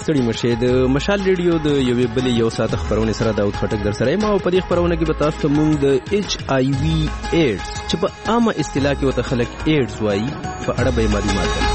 ستړي مشه د مشال ریډیو د یوې بلې یو ساعت خبرونه سره داود خټک در سره ما په دې خبرونه کې به تاسو ته مونږ د HIV ایډز چې په عامه اصطلاح کې وته خلک ایډز وایي په اړه به معلومات درکړو.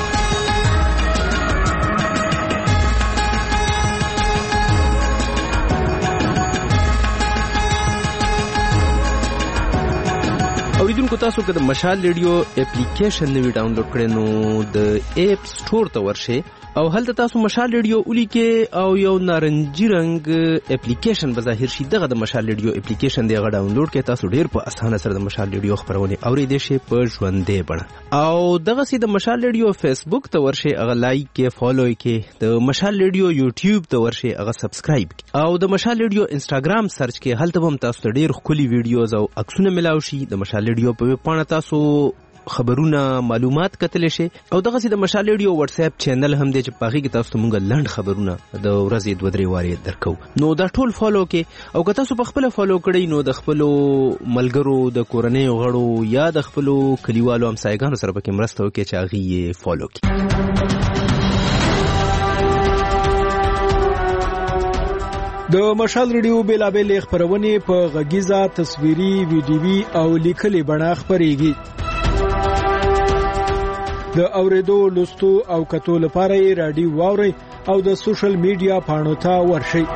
اوریدونکو تاسو که د مشال ریډیو اپلیکیشن نوی ډاونلوډ کړئ نو د اپ سټور ته ورشئ او هلته تاسو مشال ریډیو ولیکئ او یو نارنجي رنګ اپلیکیشن به ظاهر شي. دغه د مشال ریډیو اپلیکیشن دی هغه ډاونلوډ کړئ. تاسو ډیر په اسانه سره د مشال ریډیو خبرونه اوریدئ شئ په ژوندۍ بڼه. او دغسې د مشال ریډیو فیسبوک ته ورشئ هغه لایک کړئ فالو یې کړئ. د مشال ریډیو یوټیوب ته ورشئ هغه سبسکرایب کړئ. او د مشال ریډیو انسټاګرام سرچ کړئ. هلته به هم تاسو ته ډیر ښکلي ویډیوز او عکسونه ملاو شي. د مشال ریډیو په ویب پاڼه تاسو خبرونه معلومات کتلی شي. او دغسې د مشال ریډیو واتس اپ چینل هم دی چې په هغې کې تاسو ته مونږ لنډ خبرونه د ورځې 2-3 وارې درکو. نو دا ټول فالو کې او که تاسو په خپله فالو کړئ نو د خپلو ملګرو د کورنیو غړو یا د خپلو کلیوالو همسایګانو سره پکې مرسته وکړئ چې هغې یې فالو کړي. د مشال ریډیو بیلابېلې خپرونې په غږیزه، تصویري، ویډیوي او لیکلي بڼه خپرېږي. د اورېدو، لوستو او کتو لپاره یې راډیو واورئ او د سوشل میډیا پاڼو ته ورشئ.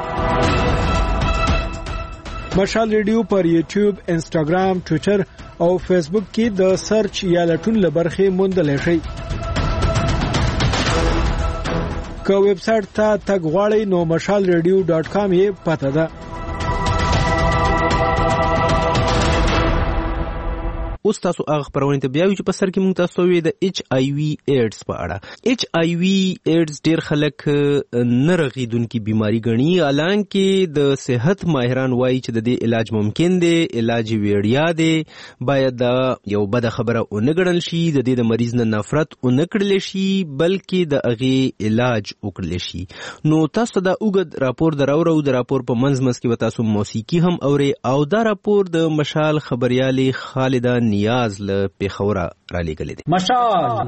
مشال ریډیو پر یوټیوب، انسټاګرام، ټویټر او فیسبوک کې د سرچ یا لټون له برخې موندلی شئ. که ویب سایټ ته تګ غواړئ نو mashalradio.com یې پته ده. اوس تاسو هغه خبرونه ته بیا وی چې په سر کې مونږ تاسو وی د HIV ایډز په اړه. HIV ایډز ډیر خلک نه رغیدونکي بیماری ګڼي، حالانکه د صحت ماهران وایي چې د دې علاج ممکن دی، علاج ویړیا دی. باید دا یو بد خبره ونه ګڼل شي، د دې د مریض نه نفرت ونه کړل شي، بلکې د هغې علاج وکړل شي. نو تاسو دا اوږد راپور دراورو د راپور په منځ کې به تاسو موسیقي هم اورئ. او دا راپور د مشال خبریالې خالده نیاز له پیښوره را لېږلی دی. مشال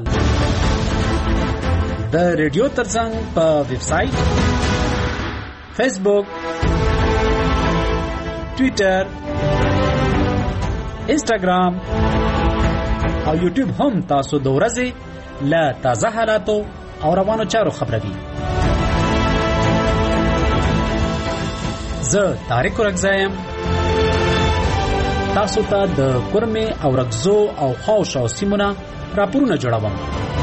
د ریډیو ترڅنګ په ویب سایټ، فیسبوک، ټویټر، انسټاګرام او یوټیوب هم تاسو د ورځې له تازه حالاتو او روانو چارو خبروي. زه طارق ورکزایم تاسو ته د کورمې او رګزو او خاوشاو سیمونه راپورونه جوړوم.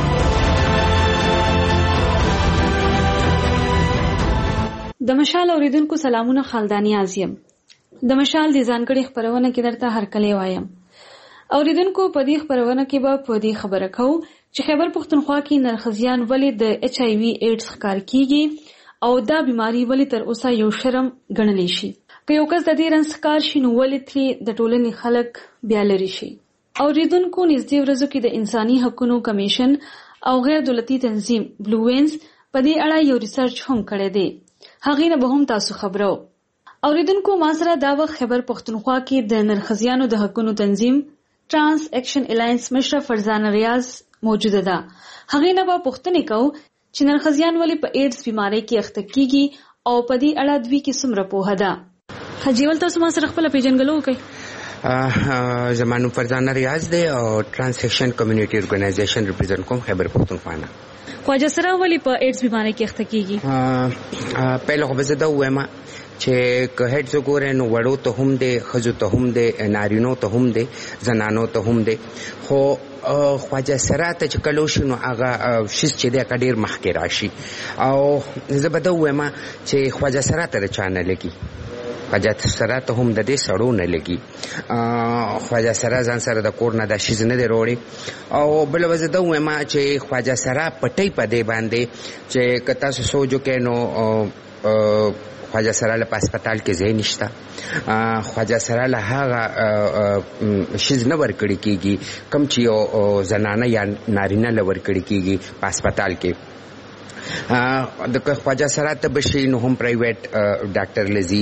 د مشال اوریدونکو سلامونه، خالدانی ازیم. د مشال د ځانګړي خبرونه کې درته هرکلی وایم. اوریدونکو په دې خبرونه کې به په دې خبره کوو چې خیبر پښتونخوا کې نرخزیان ولې د HIV ایډز ښکار کیږي او دا بیماری ولې تر اوسه یو شرم ګڼلی شي. که یو کس د دې رنځ ښکار شي نو ولې ترې د ټولنې خلک بیا لرې شي. اوریدونکو نږدې ورځو کې د انساني حقونو کمیشن او غیر دولتي تنظیم بلو وینز په دې اړه یو ریسرچ هم کړی دی. هغې نه به هم تاسو خبرو. اوریدونکو ما سره دا وخت خیبر پښتونخوا کې د نرخزیانو د حقونو تنظیم ټرانس اکشن الاینس مشره فرزانه ریاض موجوده ده. هغې نه به پوښتنې کوو چې نرخزیان ولې په ایډز بیماری کې اخته کیږي او په دې اړه دوی کې څومره پوهه ده. حاجی ول تاسو ما سره خپل پیژنګلو وکړئ. زمانو فرزانه ریاض دی او ټرانسیکشن کمیونټي ارګنایزیشن ریپرزینټ کوم خیبر پښتونخوا نه. خواجه سره ولې په ایډز بیماری کې اخته کیږي؟ پهله خو به زه دا ووایم چې که هیډز وګورئ نو وړو ته هم دی، ښځو ته هم دی، نارینو ته هم دی، زنانو ته هم دی. خو خواجه سره ته چې کله وشي نو هغه شیز چې دی هغه ډېر مخکې راشي. او زه به دا ووایم چې خواجه سره ته د چا نه لګي، خواجه سره ته هم د دې سړو نه لګي. خواجه سره ځان سره د کور نه دا شیز نه دی راوړی. او بله به زه دا ووایم چې خواجه سره پټۍ په دې باندې چې که تاسو سوچ وکړئ نو خواجه سره له په هسپتال کې ځای نشته. خواجه سره له هغه شیز نه ورکړی کېږي کوم چې یو زنانه یا نارینه له ورکړی کېږي په هسپتال کې. د خواجه سره ته بشي نو هم پرایویټ ډاکټر لذي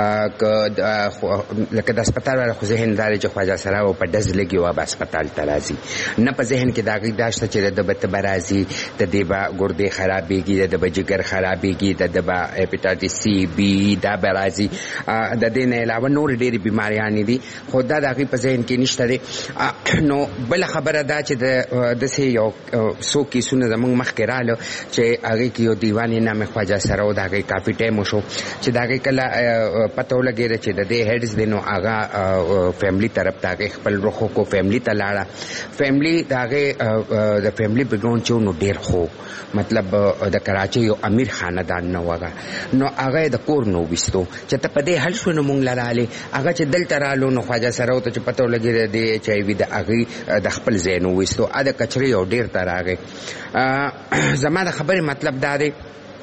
لکه د هسپتال والا خو ذهن دار چې خواجه سره او په ډز لګي او په هسپتال ته راځي نه په ذهن کې داغي داشته چې د بت برازي د دې با ګردې خرابېږي د بجګر خرابېږي د با هپاتایټس سی بی دا برازي د دې نه علاوه نور ډېری بیماریاں دي خو دا داغي په ذهن کې نشته دي نو بل خبره دا چې د سه یو سو کې سونه زمونږ مخکې رااله چې هغه کې یو دیوانی نامه خواجه سره او داغي کافي ټایم شو چې داغي کله پته ولګی چې د دې هډز دینو هغه فیملی طرف ته خپل رخو کو فیملی ته لاړه فیملی داغه د فیملی بیکګراوند چې نو ډیر خو مطلب د کراچي یو امیر خاندان نه وغه نو هغه د کور نو وستو چې ته په دې حل شو نو مونږ لاله هغه چې دلته رالو نو خواجه سره ته چې پته ولګی د ایچ ای وی د هغه د خپل زینو وستو ا د کچري یو ډیر تر هغه زما د خبرې مطلب دا دی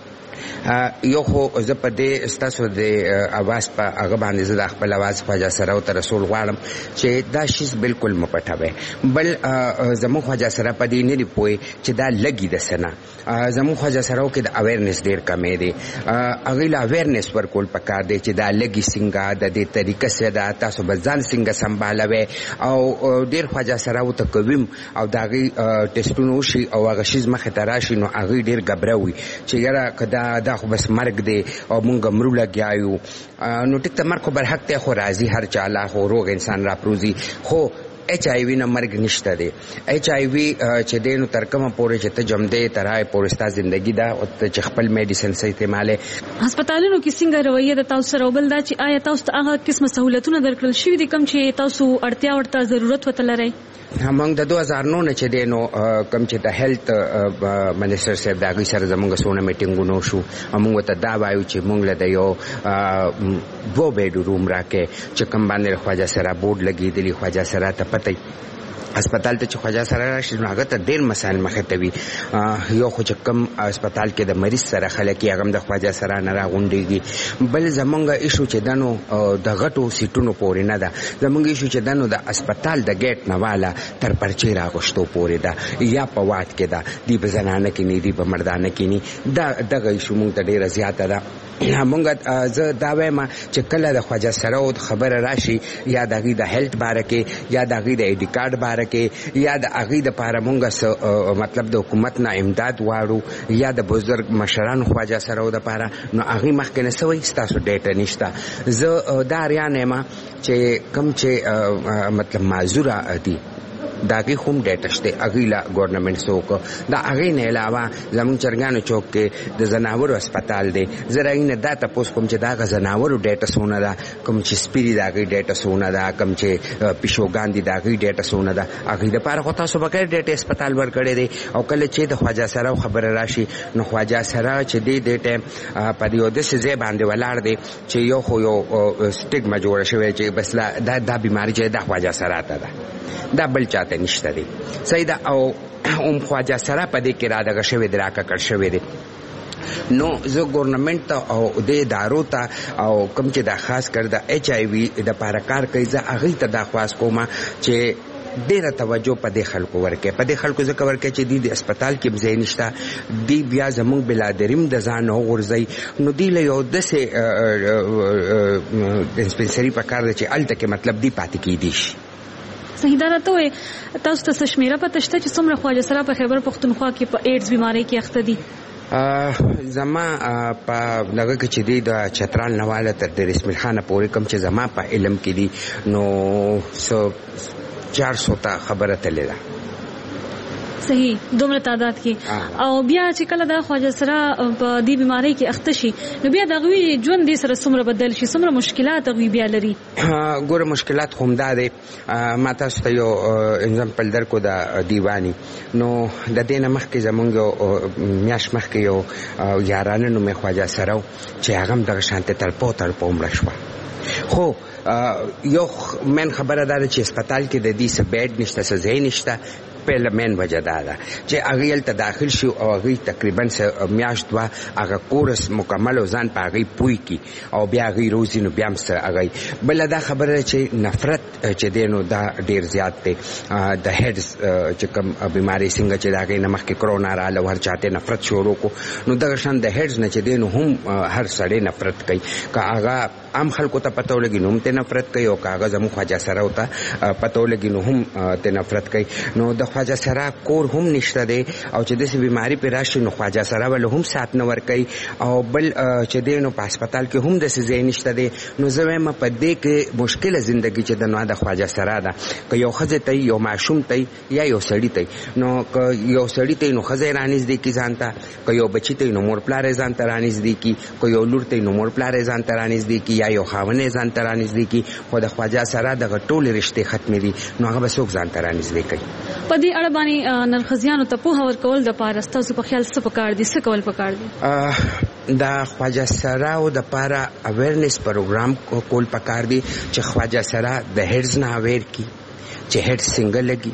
یو خو زه په دې ستاسو د اواز په هغه باندې زه د خپل اواز خواجه سره او رسول غواړم چې دا شیز بالکل مپټوي بل زمو خواجه سره په دې نه دی پوي چې دا لګي د سنا زمو خواجه سره کې د اویرنس ډیر کمې دی هغه لا اویرنس ورکول پکار دی چې دا لګي څنګه د دې طریقې سره دا تاسو بزان څنګه سمبالوي او ډیر خواجه سره او تکویم او داغي ټیسټونو شي او هغه شیز مخه تراشي نو هغه ډیر غبروي چې یاره کدا دا خو بس مرګ دی او مونږ مرو لګیاو نو ټیک ته مرګ خو برحق ته خو راضي هر چاله خو روغ انسان را پروزي خو ایچ آی وی نه مرګ نشته دی ایچ آی وی چې دینو تر کومه پورې چې ته جمدې ترای پورستا ژوندۍ دا او چې خپل میډیسن سي استعماله هسپتالونو کې څنګه رویه د تاسو سره وبل دا چې آیا تاسو ته هغه قسمه سہولتونه درکړل شوې دي کوم چې تاسو اړتیا ورته ضرورت وته لرئ همنګ د 2009 نه چې دینو کوم چې د هیلث منیسټر صاحب داغي سره زموږ سونه میټینګونو شو موږ ته دا وایو چې موږ له یو 2 بیډ روم راکې چې کوم باندې خواجه سره بورډ لګیدلی خواجه سره ته پته هسپتال ته چې خواجه سره راشي نو هغه ته ډېر مسایل مخه ته وي یو خو چې کوم هسپتال کې د مریض سره خلک یې هغه د خواجه سره نه راغونډيږي بل زمونږ ایشو چې دنو د غټو سیټونو پورې نه ده زمونږ ایشو چې دنو د هسپتال د ګیټ نه والا تر پرچې راغشتو پورې ده یا په واټ کې ده دی په زنانه کې نه دی په مردانه کې نه دا دغه ایشو مونږ ته ډېر زیاته ده مونږ زه دا وایم چې کله د خواجه سره او خبره راشي یا دغه د هیلث باره کې یا دغه د ایډي کارت باره کې یا د هغه د پاره مونږ مطلب د حکومت نه امداد واړو یا د بزرګ مشران خواجه سره او د پاره نو هغه مخکې نه سوي ستاسو ډیټا نشته زه دا ریانه ما چې کم چې مطلب معذوره دي داغي هم ډیټا شته اغیلا ګورنمنت سوک دا اغه نه علاوه زمون چرګانو چوک کې د زناورو هسپتال دی زراینه دا تاسو کوم چې دا زناورو ډیټا سونه دا کوم چې سپیری داغي ډیټا سونه دا کوم چې پښوګان دي داغي ډیټا سونه دا اغه د پاره خو تاسو بغیر ډیټا هسپتال ورکړی دی او کله چې د خواجه سره خبره راشي نو خواجه سره چې د ټیم په دیو د سزه باندې ولاړ دی چې یو خو یو سټیګما جوړ شوی چې بس دا بیماری چې د خواجه سره ده دا بل چاته نشته دی سیدا او خواجه سره په دې کې را دغه شوی دراکه کړ شوی دی نو زه ګورنمنت او د ادارو ته او کوم چې دا خاص کړ د ایچ آی وی د پاره کار کوي زه هغه ته دا خواص کوم چې ډیره توجه په دې خلکو ورکه په دې خلکو ځکه ورکه چې د هسپتال کې ځای نشته دی بیا زموږ بلادریم د ځان غورځي نو دی له یو د سه ډسپنسری په کار چې الته کې مطلب دی پاتې کیدی شي صحیح دا راته وي تاسو ته شمیره پته شته چې څومره خواجه سره په خیبر پختونخوا کې په ایډز بیماری کې اخته دي زما په لږه کې چې دی د چترال نواله تر د رسمل خانه پورې کوم چې زما په علم کې دي نو 400 ته خبره تللی ده صحیح دومره تعداد کې او بیا چې کله دا خواجه سره په دې بیماری کې اخته شي نو بیا د غوي ژوند دې سره څومره بدل شي څومره مشکلات غوي بیا لري ګوره مشکلات هم دا دي ما تاسو ته یو اگزامپل درکو دا دیوانی نو د دې نه مخکې زمونږ میاش مخکې یو یارانه نو مې خواجه سره چې هغه د شانته تلپو مړ شو خو یو من خبره ده چې هسپتال کې د دې څه بیډ نشته څه ځای نشته پهله مین وجه دا ده چې هغوی هلته داخل شي او هغوی تقریبا میاشت دوه هغه کورس مکمل او ځان په هغوی پوی کړي او بیا هغوی روزي نو بیا هم څه هغوی بله دا خبره ده چې نفرت چې دی نو دا ډېر زیات دی د هیډز چې کوم بیمارۍ څنګه چې د هغې نه مخکې کرونا راغله او هر چا ته نفرت شروع کړو نو دغه شان د هیډز نه چې دی نو هم هر سړی نفرت کوي که هغه عام خلکو ته پته ولګي نو هم ته نفرت کوي او که هغه زموږ خواجه سراو ته پته ولګي نو هم ته نفرت کوي نو د خواجه سرا کور هم نشته دی او چې داسې بیماري پرې راشي نو خواجه سرا ولې هم سات نه ورکوي او بل چې دی نو په هسپتال کې هم داسې ځای نشته دی نو زه وایم په دې کې مشکله زندګي چې د نو د خواجه سرا ده که یو ښځې ته یو ماشوم ته یا یو سړي ته نو که یو سړي ته نو ښځه یې رانږدې کړي ځان ته که یو بچي ته نو مور پلار یې ځان ته رانږدې کړي که یو لور ته نو مور پلار یې ځان ته رانږدې کړي یا یو خاوند یې ځان ته رانږدې کړي خو د خواجه سرا دغه ټولې رشتې ختمې دي نو هغه به څوک ځان ته رانږدې کوي په دې اړه باندې نرښځیانو ته پوهه ورکول دپاره ستاسو په خیال څه پکار دي څه کول پکار دي د خواجه سراو دپاره اویرنس پروګرام کول پکار دي چې خواجه سرا د هیډز نه اویر کړي چې هیډز څنګه لګي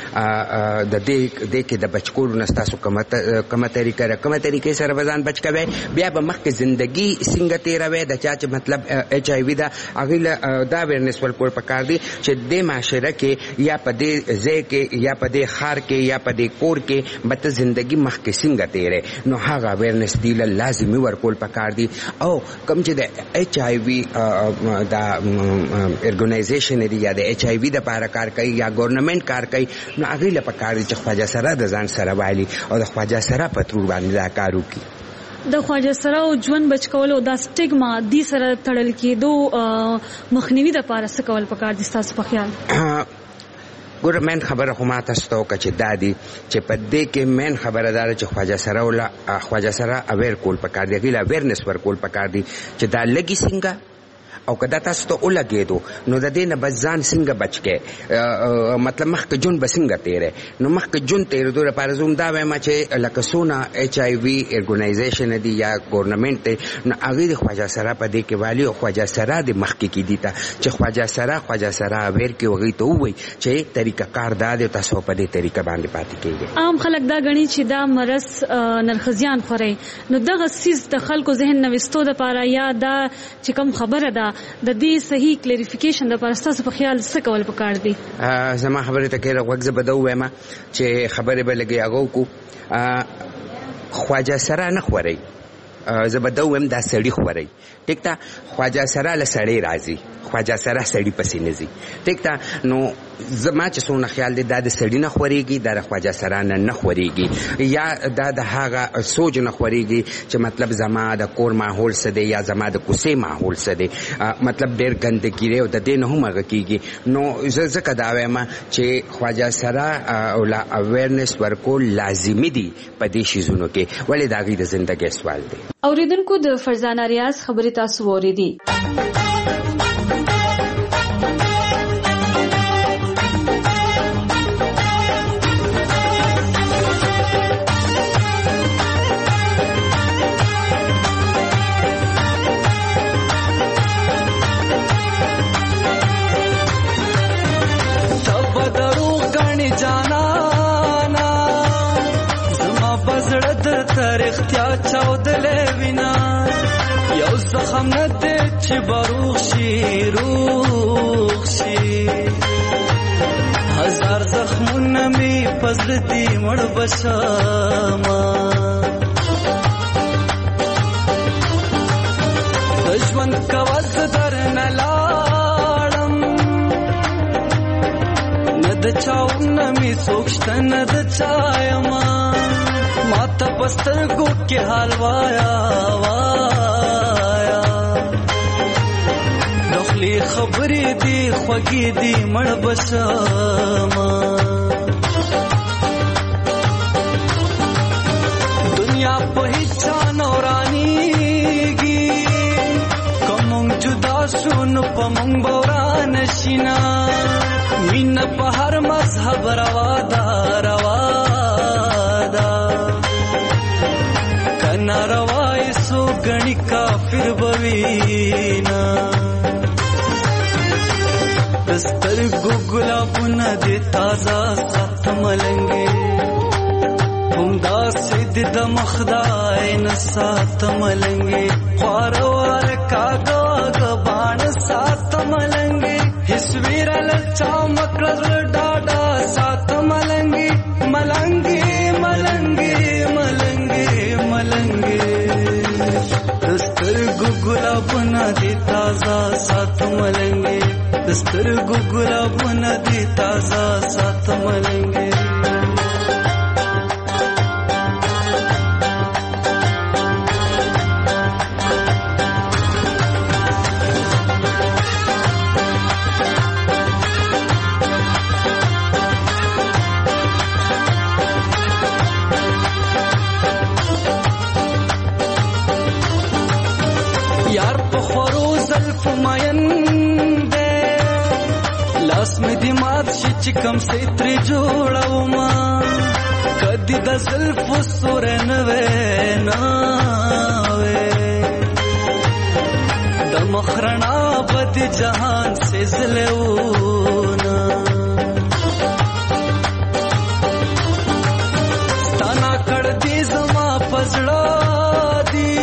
د دې کې د بچ کولو نه ستاسو کومه طریقه ده کومه طریقې سره به ځان بچ کوئ بیا به مخکې زندګي څنګه تېروئ د چا چې مطلب ایچ آی وي ده هغوی له دا اویرنس ورکول پکار دي چې دې معاشره کې یا په دې ځای کې یا په دې ښار کې یا په دې کور کې به ته زندګي مخکې څنګه تېرئ نو هغه اویرنس دې له لازمي ورکول پکار دي او کوم چې د ایچ آی وي دا ارګنایزیشن دی یا د ایچ آی وي دپاره کار کوي یا ګورنمنټ کار کوي نو هغوی له پکار دي چې خواجه سرا د ځان سره والي او د خواجه سرا په ترور باندې دا کار وکړي د خواجه سراو ژوند بچ کول او دا سټیګما دې سره تړل کېدو مخنیوي دپاره څه کول پکار دي ستاسو په خیال ګوره مین خبره خو ما تاسو ته وکړه چې دا دي چې په دې کې مین خبره دا ده چې خواجه سرا اویر کول پکار دي هغوی له اویرنس ورکول پکار دي چې دا لګي څنګه او که دا تاسو ته ولګېدو نو د دې نه به ځان څنګه بچ کړې مطلب مخکې ژوند به څنګه تېری نو مخکې ژوند تېرېدو لپاره زه هم دا وایم چې لکه څونه ایچ آی وي ارګنایزیشن دی یا ګورنمنټ دی نو هغوی د خواجه سرا په دې کې والي او خواجه سرا د مخکې کېدي ته چې خواجه سرا اویر کې هغوی ته ووایي چې طریقه کار دا دی تاسو په دې طریقه باندې پاتې کېږئ عام خلک دا ګڼي چې دا مرض نرښځیان خوري نو دغه څیز د خلکو ذهن نه ویستو دپاره یا دا چې کوم خبره ده د دې صحیح کلیریفیکیشن دپاره ستاسو په خیال څه کول پکار دي زما خبرې ته کښېږده غوږ زه به دا ووایم چې خبرې به لږې هغه وکړو خواجه سرا نه خورئ زه به دا ووایم دا سړي خورئ ټیک ده خواجه سرا له سړی راځي خواجه سرا سړي پسې نه ځي ټیک ده نو زما چې څونه خیال دی دا د سړي نه خورېږي دا د خواجه سرا نه خورېږي یا دا د هغه سوچ نه خورېږي چې مطلب زما د کور ماحول څه دی یا زما د کوڅې ماحول څه دی مطلب ډېر ګندګي دی او د دې نه هم هغه کېږي نو زه ځکه دا وایم چې خواجه سرا او لا اویرنس ورکول لازمي دي په دې شیزونو کې ولې د هغوی د زندګۍ سوال دی اوریدونکو د فرزانه ریاض خبرې تاسو واورېدې رختیا چاودلې وینا یو زخم نه دې چې بروغ شي هزار زخمونه می پزړ دي مړ بشما دشمن کواز در نه لاړم نه د چاونه می سوکشته نه د چایما ماتا پسترگو کے حال وایا نخلی خبری دی خوگی دی مڑ بشاما دنیا پہچا نورانی گی کمونگ جدا سن پمونگ بوران شینا مین پہر مذہب روادا ناروای سو گنی کافر بوینا دستر گلابونه دی تازه سات ملنګي همدا سید د مخدای نه سات ملنګي خوار کاغه غبان سات ملنګي هیڅ ویرل چا مکړل ډاډا سات ملنګي ملنګي ملنګي ملنګي ملنګي دستر ګلابونه دي تازه سات ملنګي دستر ګلابونه دي تازه سات ملنګي لاس می دی مات شي چې کم سي ترې جوړوما کدي د زلف سور نه وې د مخرنا بد جهان سے زلهونا ستانا کړ دې زما پزړه دی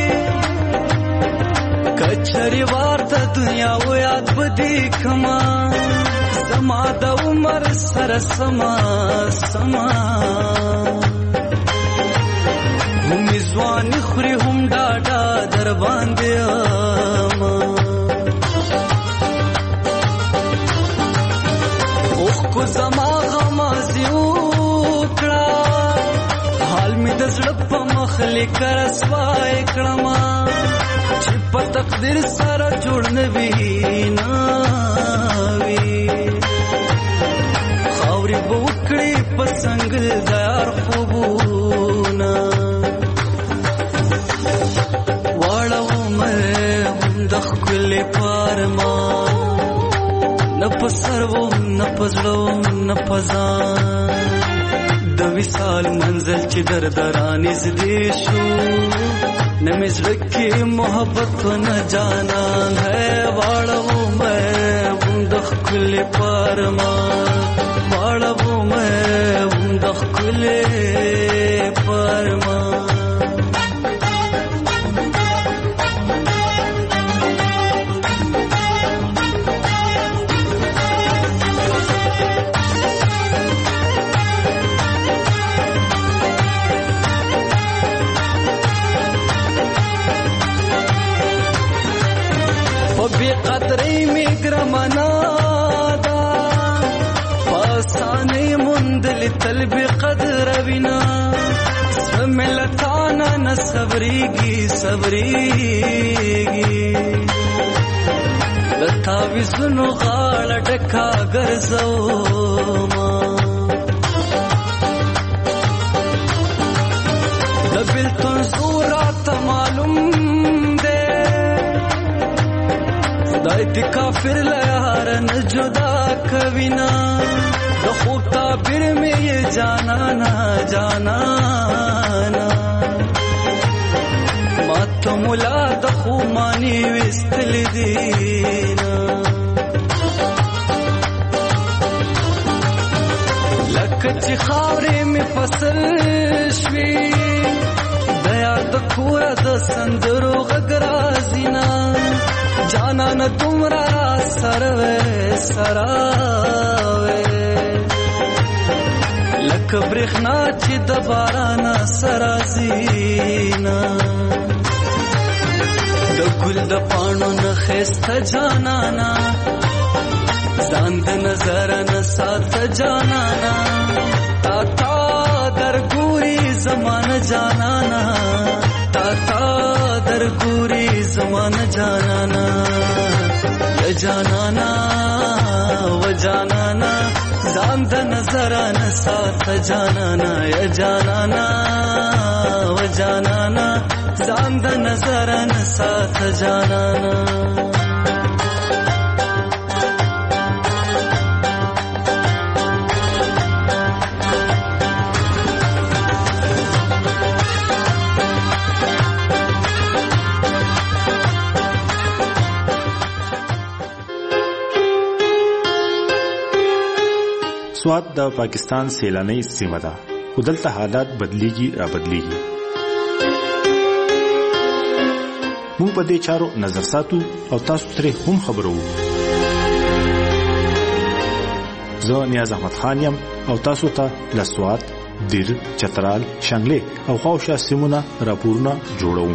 کچري ورته دنیا و یاد بدی کما سما د عمر سره سما سما هم ځوان خوري هم ډاډا در باندې ما اوخ کو زما غما زیوکړه حال می د زړه په مخلک رسوای کړما چې په تقدیر سره جوړ نه وینا بوکړي پسنګل دار خوبونه واړو مې د خپل پارما نه پسرو نه پزړو نه پزان د وصال منزل چې دردران زدي شو نه مزړه کې محبت نه جانان ہے واړو مې د خپل پارما واړو مې د خپل پرما په بې قدرۍ مې ګرمنا سانه مندل تل به قدر وینا سملتانا نه صبرېږي لتا وسنو غاړه ډکا ګرځو ما د بلتون صورت معلوم ده خدای دې کافر لار نه جدا کوینا د خوب تعبیر میں یہ جانانا جانانا مات مولا د خو مانی وستل دینا لکه چې خاورې می فصل شوي د یاد کور د سندرو غګرازینا جانانا تمرا سروے سراوے لکه برېښنا چې د باران سرازینا د ګل د پاڼو نه ښایسته جانانا ځان د نظر نه ساته جانانا تا تا درګوري زمانه جانانا تا تا درګوري زمانه جانانا یا جانانا و جانانا ځان د نظر نه ساته جانانا یا جانانا و جانانا ځان د نظر نه ساته جانانا سوات د پاکستان سیلاني سیمه ده، خو دلته حالات بدلیږي را بدلیږي. موږ په دې چارو نظر ساتو او تاسو ترې هم خبرو. زه نیاز احمد خان یم او تاسو ته لسوات، دیر، چترال، شنګلې او خواوشا سیمونه راپورونه جوړوم.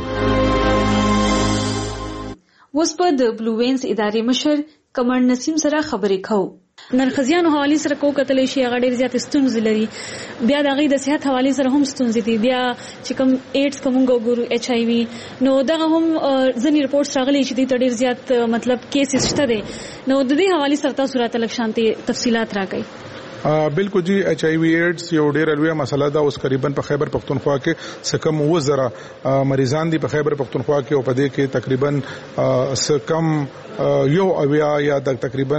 اوس په د بلو وینز ادارې مشر کمر نسیم سره خبرې کوو. نرخزیانو حواله سره کو کتلې شي هغه ډېر زیات ستونزې لري. بیا د غي د صحت حواله سره هم ستونزې دي. بیا چې کوم ایډز کوم ګورو ایچ آی وی نو دغه هم ځنی رپورټس راغلي چې د ډېر زیات مطلب کیسز شته دي. نو د دې حواله سره تاسو راته لږ شانتي تفصيلات راکړئ. بالکل جی ایچ آی وی ایډز یو ډیر لوی مسله ده. اوس تقریبا په خیبر پختونخوا کې سکم 10,000 مریضان دي په خیبر پختونخوا کې او په دې کې تقریبا سکم یو اویا یا د تقریبا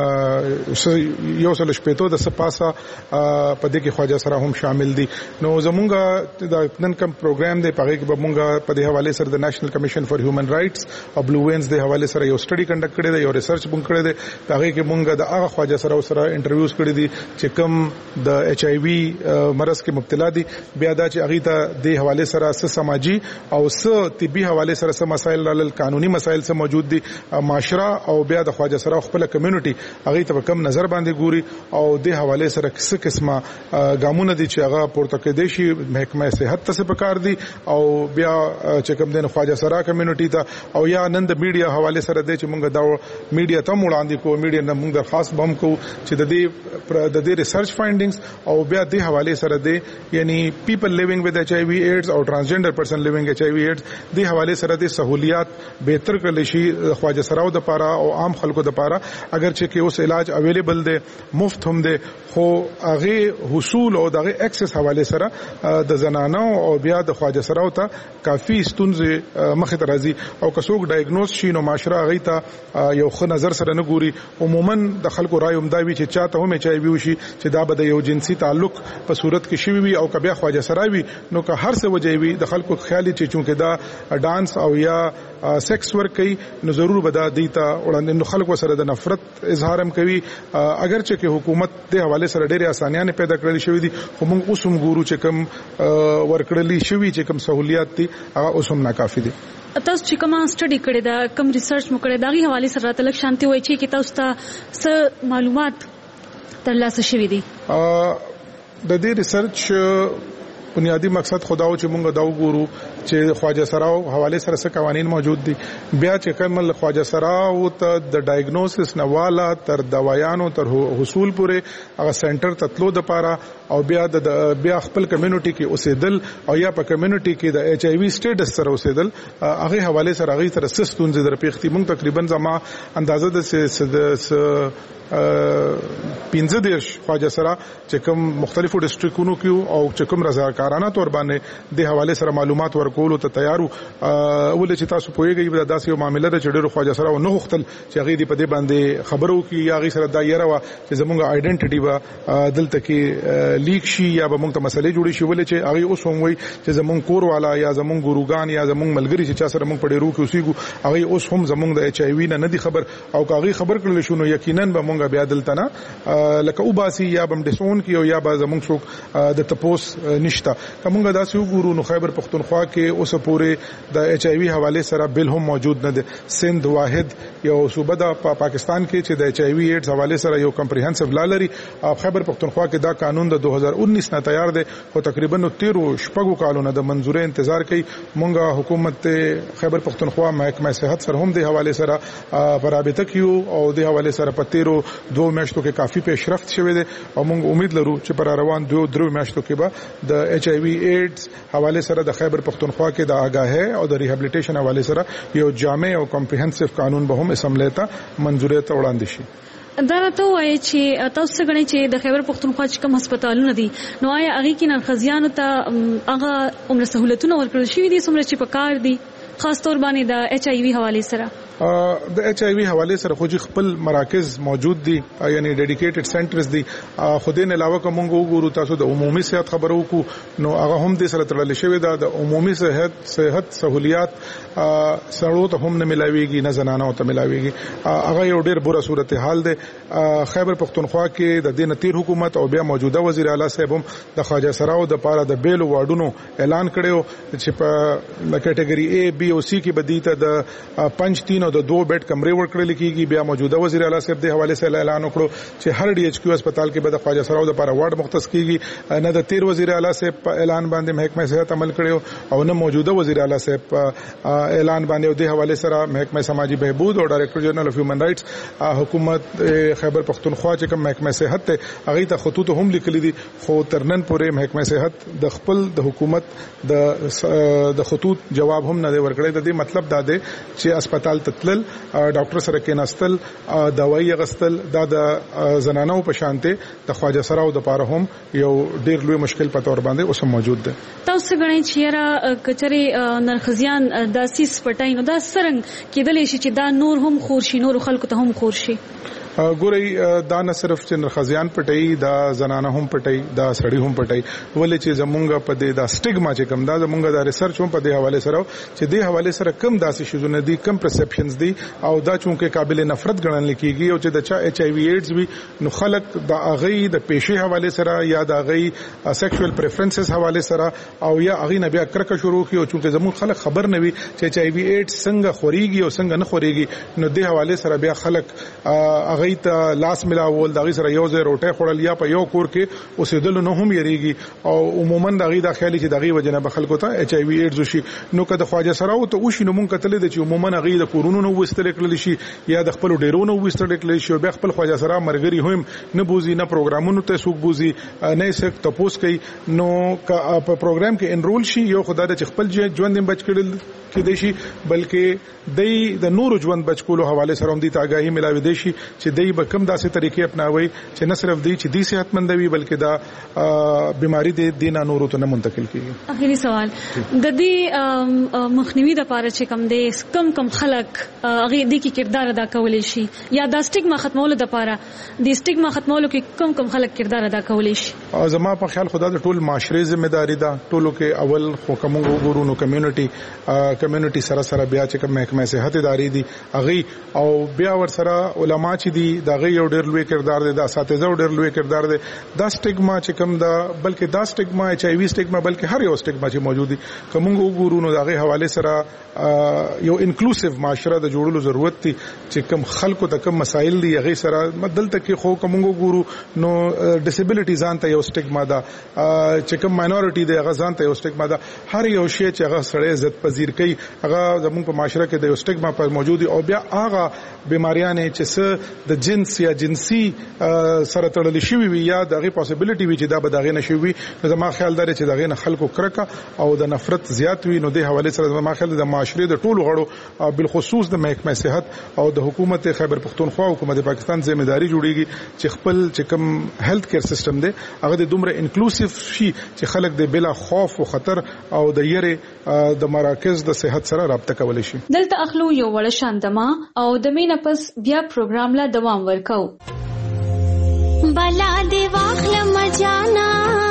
یو سل شپېتو د سپاسا په دې کې خواجه سره هم شامل دي. نو زمونږه د نن کم پروګرام دی په کې به مونږه په دې حواله سره د نېشنل کمیشن فار هیومن رائټس او بلو وینز د حواله سره یو سټډي کنډکټ کړی دی، یو ریسرچ بون کړی دی. هغه کې مونږه د هغه خواجه سره انټرویوز کړی دي چې کوم د ایچ آی وی مرض کې مبتلا دي. بیا دا چې هغه ته د حواله سره سماجی او طبي حواله سره مسائل رال قانوني مسائل سره موجود دي معاشره او بیا د خواجه سره خپل کمیونټي هغه ته کم نظر باندې ګوري او د حواله سره څه قسمه ګامونه دي چې هغه پورته کېدي شي محکمه صحت ته پکار دي او بیا چې کوم د خواجه سره کمیونټي ته او یا نن د میډیا حواله سره د چې مونږ دا میډیا ته وړاندې کوو. میډیا نه مونږ درخواست بم کوو چې د دې ریسرچ فایندینګز او بیا د حواله سره د یعنی پیپل لیوینګ وذ ایچ آی وی ایډز او ترانسجنډر پرسن لیوینګ ایچ آی وی ایډز د حواله سره د سہولیات بهتر کړل شي خواجه سره د پاره او عام خلکو د پاره. اگر چې کې اوس علاج اویلیبل دی مفت هم دی خو هغه حصول او دغه ایکسس حواله سره د زنانو او بیا د خواجه سره ته کافي ستونزې مخه ته راځي او کڅوګ ډایګنوز شي نو معاشره هغه ته یو ښه نظر سره نه ګوري. عموما د خلکو رائے هم دا وی چې چاته هم ایچ آی وی وشي چې دا به د یو جنسي تعلق په صورت کې شوی وي او کبه خواجه سره وي نو که هر څه وجې وي د خلکو خیالي چې چونکه دا ډانس او یا سیکس ورک کوي نو ضرور بدا دیتا وړاندې نو خلکو سره د نفرت اظهار هم کوي. اگر چې حکومت د حواله سره ډېر اسانیاں پیدا کړې شوې دي خو موږ اوس هم ګورو چې کم ورکړلې شوې چې کم سہولیات دي هغه اوس هم ناکافي دي. تاسو چې کوم سټډي کړی دا کوم ریسرچ مو کړی دا غي حواله سره تلک شانتي وای چې تاسو ته څه معلومات ترلاسه شوې دي؟ د دې ریسرچ بنیادی مقصد خداو چې مونږ دا وګورو چې خواجه سره حواله سره څه قوانين موجود دي. بیا چې کوم خواجه سره او ته د ډایګنوسس نواله تر دوايانو تر حصول پورې هغه سنټر ته تلو د پاره او بیا خپل کمیونټي کې اوسېدل او یا په کمیونټي کې د ایچ آی وی سټیټس سره اوسېدل هغه حواله سره هغه تر ستونزې در پیښتي. مونږ تقریبا زما اندازه د 15 خواجه سره چې کوم مختلفو ډیسټریکونو کې او چې کوم رضاکارانه تور باندې د حواله سره معلومات ورکول ته تیارو. ولې چې تاسو پوهیږئ دا داسې یو معاملې ده چې ډېر خواجه سره نه غوښتل چې هغه دې په دې باندې خبرو کې یا هغه سره دا یره وا چې زموږ آیډنټیټي به دلته کې لیک شي یا به موږ ته مسلې جوړې شي. ولې چې هغه اوس هم وایي چې زموږ کور والا یا زموږ ګوروګان یا زموږ ملګری چې چا سره موږ په ډېرو کې اوسېګو هغه اوس هم زموږ د ایچ آی وی نه دي خبر او هغه خبر کړل شو نو یقینا به موږ بیا دلته نه لکه وباسي یا بم ډیسون کې او یا به زموږ څوک د تپوس نشته. کومه دا څو ګورو نو خیبر پختونخوا کې اوس پورې د ایچ آی وی حواله سره بل هم موجود نه دي. سند واحد یو صوبه د پاکستان کې چې د ایچ آی وی ایډز حواله سره یو کمپریهنسیو لا لري. خیبر پختونخوا کې دا قانون د 2019 نه تیار دی او تقریبا 13 شپږو کالونو د منزورې انتظار کوي. مونږه حکومت خیبر پختونخوا محکمه صحت سره هم د حواله سره برابطه کیو او د حواله سره په 2 میاشتو کې کافي پیشرفت شوه دي او مونږ امید لرو چې پر روان 2 میاشتو کې به د ایچ آی وی ایډز حواله سره د خیبر پختونخوا کې د آگاهی او د ریهابلیټیشن حواله سره یو جامع او کمپریهنسیو قانون به هم اسمبلی ته منزورې ته وړاندې شي. دا راته وایي چې تاسو څنګه چې د خیبر پختونخوا چې کوم هسپتالونه دي نو آیا هغه کې نرخزیانو ته هغه عمر سہولتونه ورکړل شوې دي څومره چې په کار دي خاص تور باندې د ایچ آی وی حواله سره؟ د ایچ آی وی حواله سره خو خپل مراکز موجود دي یعنی ډیډیکیټډ سنټرز دي خو دین علاوه کوم وګورو تاسو د عمومي صحت خبرو کو نو هغه هم د سره تړل شوی دا د عمومي صحت سہولیات سړو ته هم نه ملاويږي نه زنانه ته ملاويږي هغه یو ډیر بوره صورتحال ده خیبر پختونخوا کې د دین تیر حکومت او بیا موجوده وزیر اعلی صاحب هم د خواجه سراو د پاره د بیل واردونو اعلان کړو چې په کټګوري A B او C کې بدیته د 5 3 او د 2 بیڈ کمرې ورکړل کیږي بیا موجوده وزیر اعلی صاحب د حواله سره اعلان وکړو چې هر ډي ایچ کیو هسپتال کې به د خواجه سراو د لپاره وارد مختص کیږي نه د 13 وزیر اعلی صاحب په اعلان باندې محکمه صحت عمل کړو او نه موجوده وزیر اعلی صاحب اعلان باندې د حواله سره محکمه سماجی بهبود او ډایریکټر جنرال اف هیومن رائټس حکومت خیبر پختونخوا چې کوم محکمه صحت ته هغه ته خطوط هم لیکلي دي خو ترنن پورې محکمه صحت د خپل د حکومت د خطوط جواب هم نه ورکړي د دې مطلب دا دی چې هسپتال تتلل ډاکټر سره کېناستل دوايي غستل دا د زنانو په شانته د خواجه سراو د پاره هم یو ډیر لوی مشکل په تور باندې اوس موجود ده تاسو غنئ چې را کچري نرخزيان د سیس پټای نو دا سرنګ کېدلی شي چې دا نور هم خورشي نور خلکو ته هم خورشي ګوري دا نه صرف چې نرخزيان پټي دا زنانه هم پټي دا سړی هم پټي ولې چې زمونږ په دې دا سټیګما چې کوم دا زمونږ دا ریسرچ هم په دې حواله سره چې دې حواله سره کم داسې شوزونه دي کم پرسپشنز دي او دا چونکه قابل نفرت ګڼل کیږي او چې د چا ایچ آی وی ایډز وي نو خلک د اغي د پیشي حواله سره یا د اغي سیکشوال پریفرنسز حواله سره او یا اغي نه بیا کرکه شروع کی او چونکه زموږ خلک خبر نه وي چې ایچ آی وی ایډز څنګه خوريږي او څنګه نه خوريږي نو دې حواله سره بیا خلک غیت لاس ملاول دغه سره یو ځای روټه خورل یا په یو کور کې اوسېدل نو هم یریږي او عموما دغه د خیالي چې دغه وجنه به خلکو ته ایچ آی وی ایډز شي نو کله خواجه سره او ته وشي نو مونږ کتل چې عموما هغه د کورونو نو وستل کړل شي یا د خپل ډیرونو وستل کړل شي بیا خپل خواجه سره مرګري هم نه بوزي نه پروګرامونو ته سوق بوزي نه سک تپوس کوي نو په پروګرام کې انرول شي یو خدای د خپل ژوند بچ کړل کې دي شي بلکې د نور ژوند بچ کولو حواله سره هم دي تاګاهي ملاوي دي شي چې دای به کم داسې طریقې اپناوي چې نه صرف دي چې دي صحتمند وي بلکې دا بيماري د دینه نورو ته نه منتقل کیږي اخیری سوال د دې مخنیوي د پاره چې کم دي کم خلک هغه د کی کردار ادا کولای شي یا د سټیګما ختمولو د پاره د سټیګما ختمولو کې کم خلک کردار ادا کولای شي زما په خیال خدا د ټول معاشري ځمېداري ده ټولو کې اول خو کوم وګورو نو کمیونټي سره بیا چې کوم محکمه صحت اداري دي هغه او بیا ور سره علما چې دي دا غي یو ډېر لوی کردار دی دا اساتذه ډېر لوی کردار دی دا سټیګما چې کوم دا بلکې دا سټیګما ایچ آی وی سټیګما بلکې هر یو سټیګما چې موجود دي کوم وګورو نو دا غي حواله سره یو انکلوسیو معاشره د جوړولو ضرورت دي چې کوم خلکو ته کوم مسایل دي هغه سره مدلته کې خو کوم وګورو نو ډیسیبিলিټی ځان ته یو سټیګما دا چې کوم ماینورټي دی هغه ځان ته یو سټیګما دا هر یو شی چې هغه سره عزت پذیر کوي هغه زموږ په معاشره کې د یو سټیګما پر موجود او بیا هغه بیماریاں چې د جنس یا جنسي سره تړل شي وي یا دغه پوسیبিলিټي وي چې دا به دغه نشي وي زما خیال دی چې دغه نه خلکو کرکه او د نفرت زیات وي نو د حواله سره زما خیال د معاشري د ټولو غړو بالخصوص د محکمه صحت او د حکومت خیبر پختونخوا او حکومت پاکستان ځمېداري جوړیږي چې خپل چې کوم هیلث کیر سیستم دی هغه د دومره انکلوسیو شي چې خلک د بلا خوف او خطر او د یری د مراکز د صحت سره رابطه کولی شي دلته اخلو یو وړ شاندما او د مینه پس بیا پروګرام لا دوام ورکو بلا دی واخل مجانا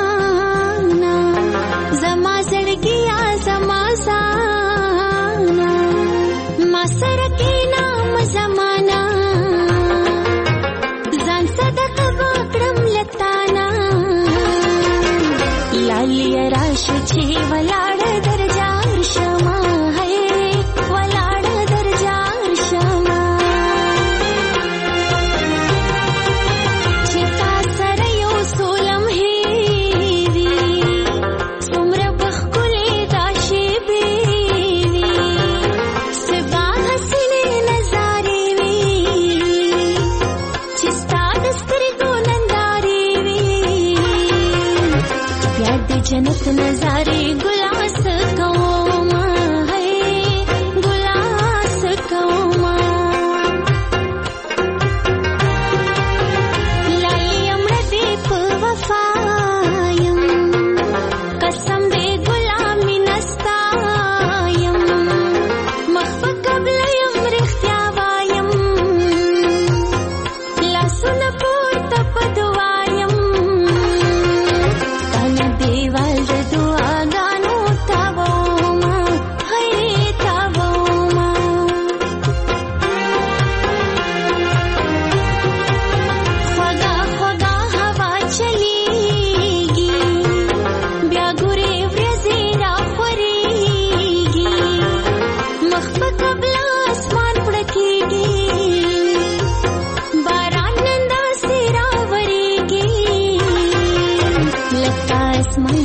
زما سړکیا زما سانا ما سرکې نام زمانہ ځان صدق وکړم لتانا لالی راش چې ولاړ درجار شما जन्नत नजारे गुलास कौमा है गुलास कौमा लायम दीप वफायम कसम दे गुलामी नस्तायम मखफ कबल यम रिख्तिया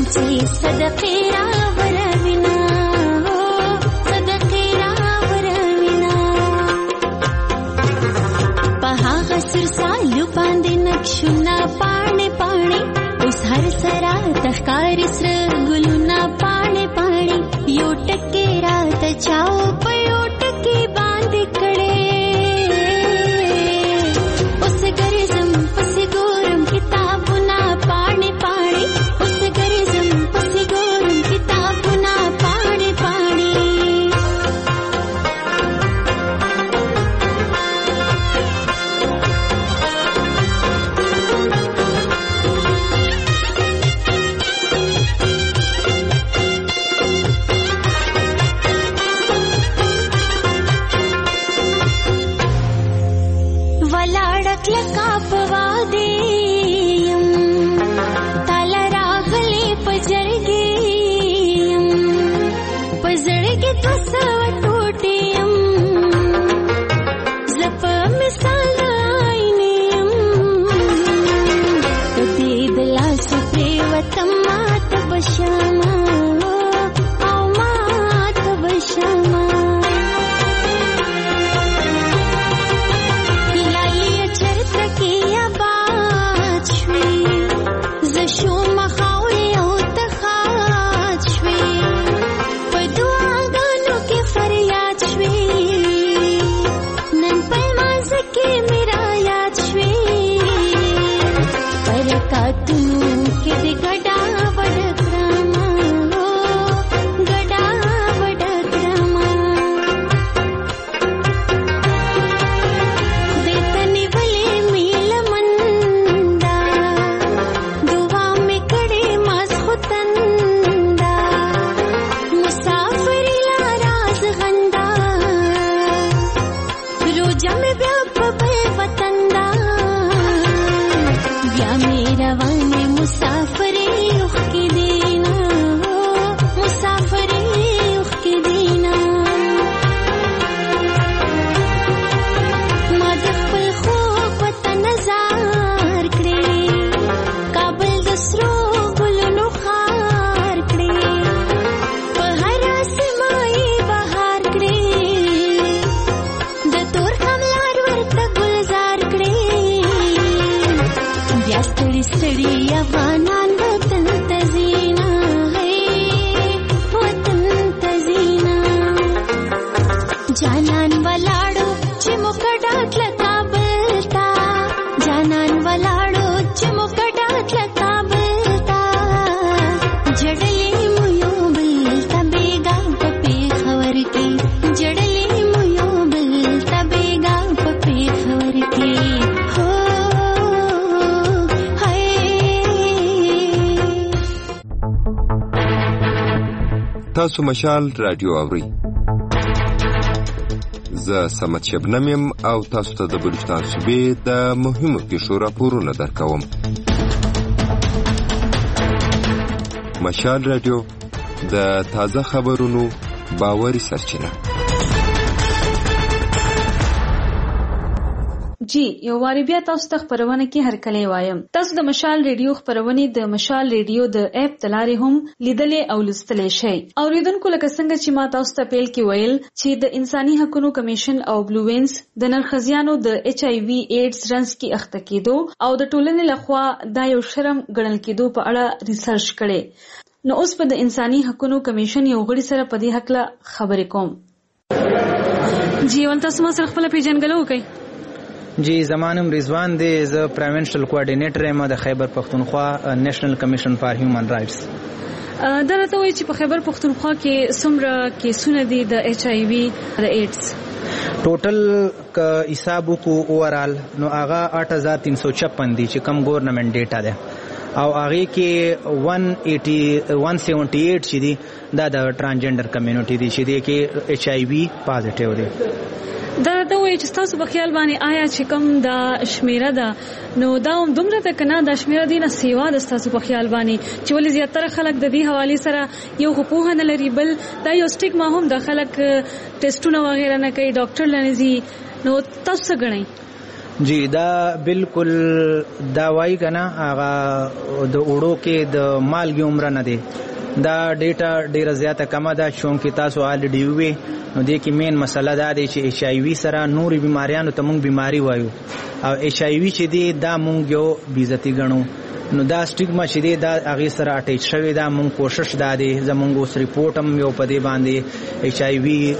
چې صدقې راوروينا صدقې راوروينا په هغه سرسالو باندې نقشونه پاڼې پاڼې اوس هر سرا تخکار سر ګلونه پاڼې پاڼې یو ټکي رات چاو په یو ټکي باندې کړي اوس ګرځم پس ګورم کتابونه پاڼې پاڼې اوس ګرځم پس ګورم کتابونه پاڼې پاڼې لکا پوادیم تال راغلی پجرگیم پزړګي تاسو ټوټیم زپ مثال آینیم کدی دلا سپری وتم مات بشما او مات بشما تاسو مشال رادیو اورئ. زه سمت شبنم یم او تاسو ته د بلوچستان صوبې د مهمو پیښو راپورونه درکوم. مشال رادیو د تازه خبرونو باوري سرچینه. جی یو واری بیا تاسو ته خبرونه کې هرکلی وایم. تاسو د مشال ریډیو خبرونه د مشال ریډیو د اپ تلاري هم لیدلې او لستلې شي. اوریدونکو لکه څنګه چې ما تاسو ته پیل کې ویل چې د انساني حقوقو کمیشن او بلو وینز د نرخزیانو د ایچ آی وی ایډز رنس کې اخته کېدو او د ټولنې لخوا دا یو شرم ګڼل کېدو په اړه ریسرچ کړي. نو اوس په د انساني حقوقو کمیشن یو غړي سره په دې حق له خبرې کوم. جی ول تاسو ما سره خپل پیژنګلو کوي. جی زمانم رضوان دی، زه پروینشل کوارډینیټر یم د خیبر پختونخوا نېشنل کمیشن فار هیومن رائټس. دا راته وایي چې په خیبر پختونخوا کې څومره کیسونه دي د ایچ آی وی د ایډز؟ ټوټل حساب وکړو اوورال نو هغه 8356 دي چې کم ګورنمنت ډیټا ده او هغه کې 178 چې دي دا د ترانسجنډر کمیونټي دي چې دي کې ایچ آی وی پازیټیو دي. دا وایي چې تاسو په خیال باندې آیا چې کوم دا شمیره ده نو دا هم دومره ده کنه دا شمیره دي نه سیوا د تاسو په خیال باندې چې ولې زیاتره خلک د دې حواله سره یو غوښه نه لري بل دا یو سټیګما هم د خلک ټیسټونه وغیرہ نه کوي ډاکټر لنزي نو تاسو غنئ؟ جی دا بالکل دا وایي کنه هغه د اوړو کې د مالګې عمر نه دی دا ډیټا ډیره زیاته کمه ده چونکې تاسو الریډي وی نو دې کې مین مسله دا دی چې ایچ آی وی سره نورې بیماریانو ته موږ بیماری وایو او ایچ آی وی چې دی دا موږ یو بیزتی ګڼو نو دا سټیګما چې دی دا هغې سره اټیچ شوی دا موږ کوشش دا دی زموږ اوس ریپورټ هم یو په دې باندې ایچ آی وی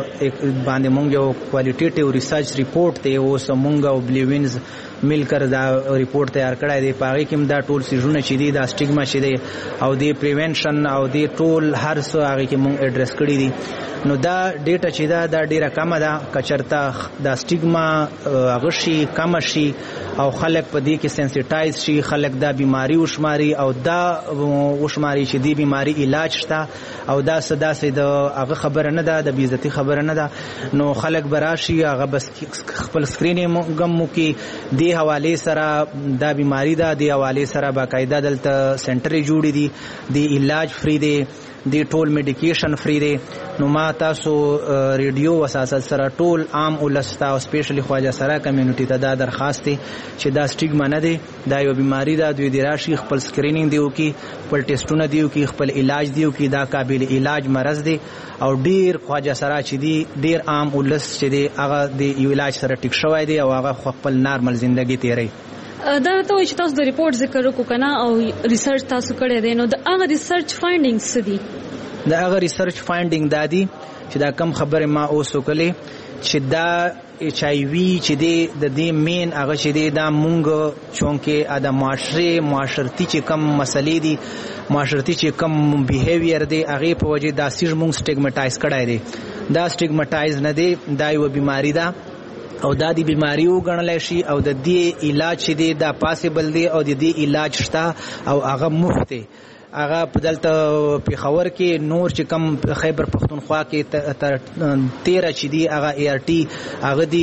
باندې موږ یو کوالټیټیو ریسرچ ریپورټ دی اوس موږ او بلیوینز مل کر دا ریپورټ تیار کړی دی په هغې کې هم دا ټول سیزونه چې دي دا سټیګما چې دی او د پریونشن او د ټول هر څه هغې کې موږ اډرس کړي دي نو دا ډیټا چې دا ډیره کمه ده که چېرته دا سټیګما هغه شي کمه شي او خلک په دې کې سینسیټایز شي خلک دا بیماری وشماري او دا وشماري چې دی بیماری علاج شته او دا څه داسې د هغه خبره نه ده د بېعزتي خبره نه ده نو خلک به راشي هغه بس خپل سکرینینګ هم وکړي دې حوالې سره دا بیماری ده دې حوالې سره باقاعده دلته سنټرې جوړې دي د علاج فری دی دی ټول میډیکیشن فری دی نو ما تاسو ریډیو وساست سره ټول عام ولستا او سپیشلی خواجه سرا کمیونټي ته دا درخواست دی چې دا سټیګما نه دی دا یو بیماری ده دوی دی راشي خپل سکرینینګ دیو کی خپل ټیسټونه دیو کی خپل علاج دیو کی دا قابل علاج مرض دی او ډیر خواجه سرا چې دی ډیر عام ولس چې دی هغه د یو علاج سره ټیک شوی دی او هغه خپل نارمل ژوندۍ تیری دا ته وایي چې تاسو د ریپورټ ذکر وکړو که نه او ریسرچ تاسو کړی دی نو د هغه ریسرچ فایندینګز څه دي د هغه ریسرچ فایندینګ دا دی چې دا کم خبرې ما اوس وکړلې چې دا ایچ آی وی چې دی د دې مین هغه چې دی دا مونږ چونکې د معاشرتي چې کم مسلې دي معاشرتي چې کم بیهیویر دی هغې په وجې دا سیز مونږ سټیګمټایز کړی دی دا سټیګمټایز نه دی دا یوه بیماری ده او دا دی بیماری وګڼلی شي او د دې علاج چې دی دا پاسبل دی او د دې علاج شته او هغه مفت دی هغه په دلته پېښور کې نور چې کم خیبر پښتونخوا کې 13 چې دی هغه ای آر ټي هغه دی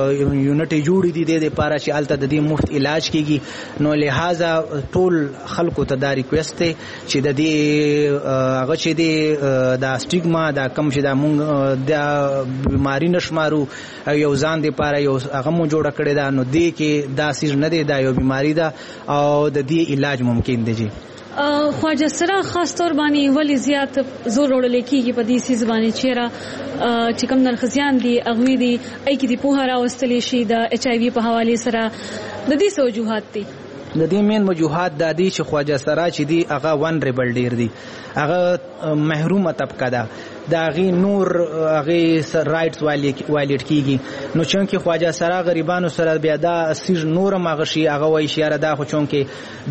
یونټې جوړې دي د دپاره چې هلته د دې مفت علاج کېږي نو لہذا ټول خلکو ته دا ریکویسټ دی چې د دې هغه چې دی دا سټیګما دا کم چې دا مونږ دا بیماري نه شمارو یو ځان دپاره یو هغه مو جوړه کړې ده نو دې کې دا سیز نه دی دا یو بیماری ده او د دې علاج ممکن دی جی خواجه سره خاص طور باندې ولې زیات زور وړل کېږي په دې سیز باندې چیرې چې کوم نرخزیان دي هغوی دي ای کې د پوهه راوستلی شي د ایچ آی وي په حوالې سره د دې څه وجوهات دي د دې مین وجوهات دا دي چې خواجه سره چې دي هغه ونریبل ډیر دي هغه محرومه طبقه ده د هغې نور هغې رایټس وایلیټ کېږي نو چونکې خواجه سرا غریبانو سره بیا دا سیز نور هم هغه شي هغه وایي چې یاره دا خو چونکې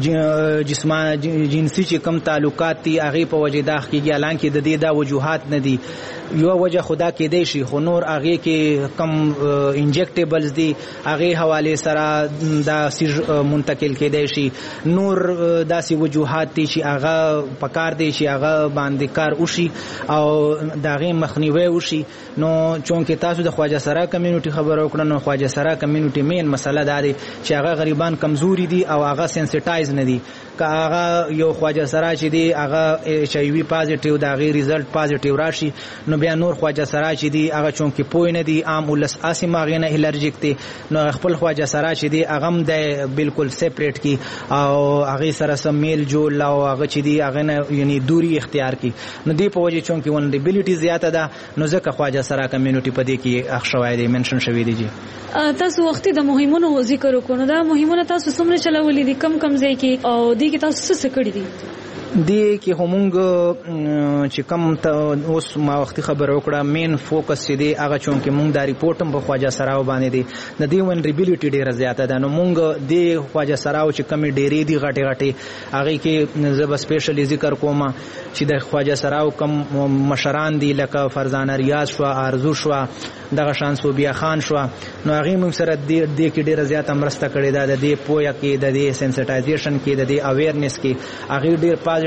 جنسي چې کم تعلقات دي هغې په وجې دا کېږي حالانکې د دې دا وجوهات نه دي یوه وجه خدا کېدی شي خو نور هغې کې کم انجیکټیبلز دي هغې حوالې سره دا سیز منتقل کېدی شي نور داسې وجوهات دي چې هغه پکار دی چې هغه باندې کار وشي او د هغې مخنیوی وشي نو چونکې تاسو د خواجه سرا کمیونټي خبره وکړه نو خواجه سرا کمیونټي مین مسله دا دی چې هغه غریبان کمزوري دي او هغه سینسیټایز نه دي که هغه یو خواجه سرا چې دی هغه ایچ آی وي پازیټیو د هغې ریزلټ پازیټیو راشي نو بیا نور خواجه سرا چې دی هغه چونکې پوه نه دي عام ولس هسې هم هغې نه الرجیک دی نو خپل خواجه سرا چې دی هغه هم دی بالکل سیپریټ کی او هغې سره سم میل جول او هغه چې دی هغې نه یعنې دوری اختیار کی نو دې په وجې چونکې ونریبلیټي زیاته ده نو ځکه خواجه سرا کمیونټي په دې کې اخ شوی دی منشن شوی دی جی تاسو وختي د مهمونو ذکر وکړو نو دا مهمونه تاسو څومره چلولي دي کم ځای کې او دې کې تاسو څه کړي دي دې کې همونږ چې کم ته اوس ما وختي خبره وکړه مین فوکس چې دی هغه چونکې مونږ دا ریپورټ هم په خواجه سراو باندې دی د دې ونریبلیټي ډېره زیاته ده نو مونږ دې خواجه سراو چې کمې ډېرې دي غټې هغې کې زه به سپیشلی ذکر کوم چې د خواجه سراو کم مشران دي لکه فرزانه ریاض شوه آرزو شوه دغه شان صوبیا خان شوه نو هغې موږ سره دې کې ډېره زیاته مرسته کړې ده د دې پویه کې د دې سینسټایزیشن کې د دې اویرنس کې هغې ډېر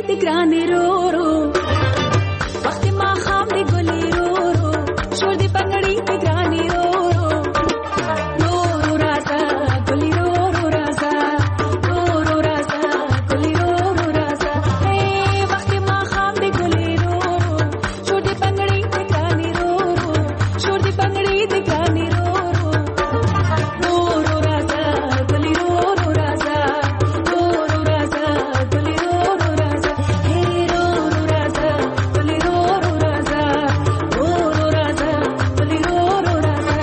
د ګرانې رورو وخت ما خام د ګلې رورو شور د پنګړې د ګرانې رورو رورو راځه ګلې رورو راځه رورو راځه ګلې رورو راځه اے وخت ما خام د ګلې رورو شور د پنګړې د ګرانې رورو شور د پنګړې د ګرانې رورو رورو راځه ګلې رورو راځه رورو راځه ګلې رورو راځه اے رورو راځه ګلې رورو راځه رورو راځه ګلې رورو راځه.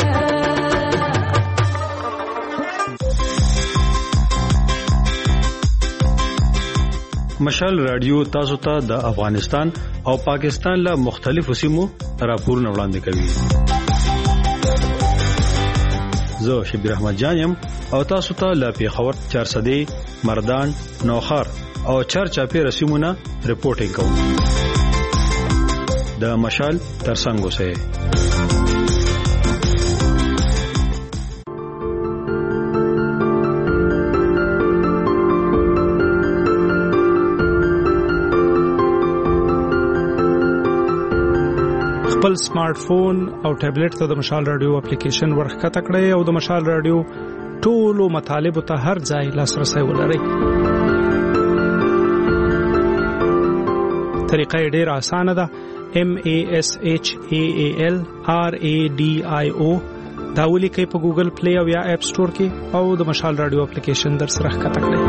مشال رادیو تاسو ته د افغانستان او پاکستان له مختلفو سیمو راپورونه وړاندې کوي. زه شبیر احمد جانم او تاسو ته له پیښور، چارسدې، مردان، نوخار او چارچاپې رسیمونه رپورټینګ کوم. د مشال ترڅنګ اوسئ. خپل سمارټ فون او ټابلیټ ته د مشال رادیو اپلیکیشن ورخکته کړئ او د مشال رادیو ټولو مطالبه ته هر ځای لاسرسي ولرئ. طریقه ډیره اسانه ده. MASHALRADIO دا ولیکئ په ګوګل پلی او یا اپ سٹور کې او د مشال رادیو اپلیکیشن در سره ښکته کړئ.